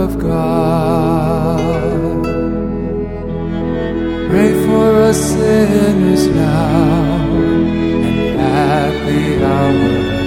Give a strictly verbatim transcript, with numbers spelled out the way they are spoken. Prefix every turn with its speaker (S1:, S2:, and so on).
S1: of God. Pray for us sinners now and at the hour